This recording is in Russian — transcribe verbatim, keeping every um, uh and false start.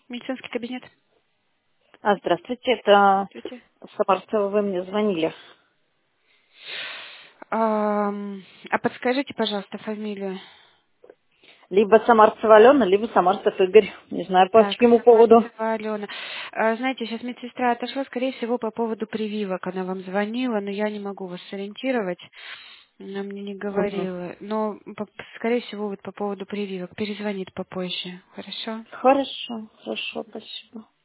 Медицинский кабинет. А, здравствуйте, это Здравствуйте. Самарцева, вы мне звонили. Ам, А подскажите, пожалуйста, фамилию. Либо Самарцева Алена, либо Самарцев Игорь. Не знаю, по Так, чьему поводу. Самарцева Алена. А, Знаете, сейчас медсестра отошла, скорее всего, по поводу прививок. Она вам звонила, но я не могу вас сориентировать. Она мне не Мгм. говорила. Но, по- скорее всего, вот по поводу прививок. Перезвонит попозже. Хорошо? Хорошо, хорошо, спасибо.